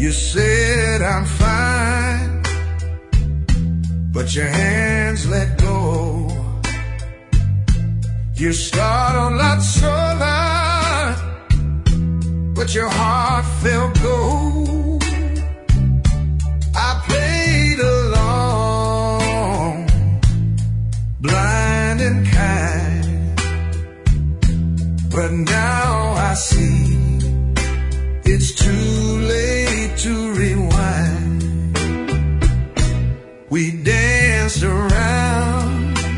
You said I'm fine, but your hands let go. You start a lot solar, but your heart felt gold. I played along, blind and kind, but now I see it's too late to rewind. We danced around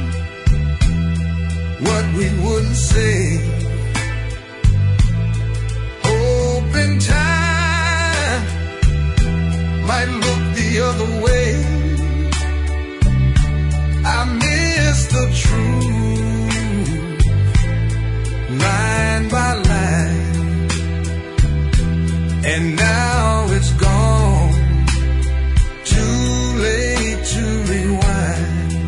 what we wouldn't say, hoping time might look the other way. I miss the truth, line by line, and now it's gone, too late to rewind.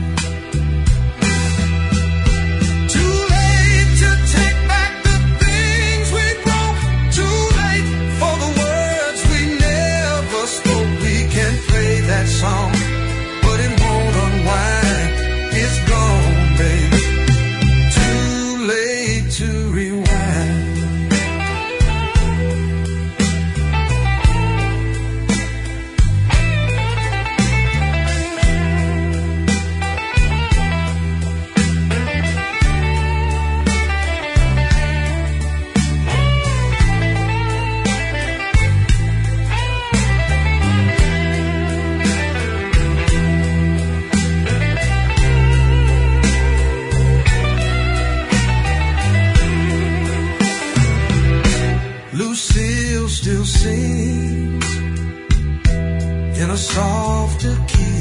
Too late to take back the things we broke. Too late for the words we never spoke. We can play that song, but it won't unwind. It's gone, baby. Too late to rewind. Lucille still sings in a softer key.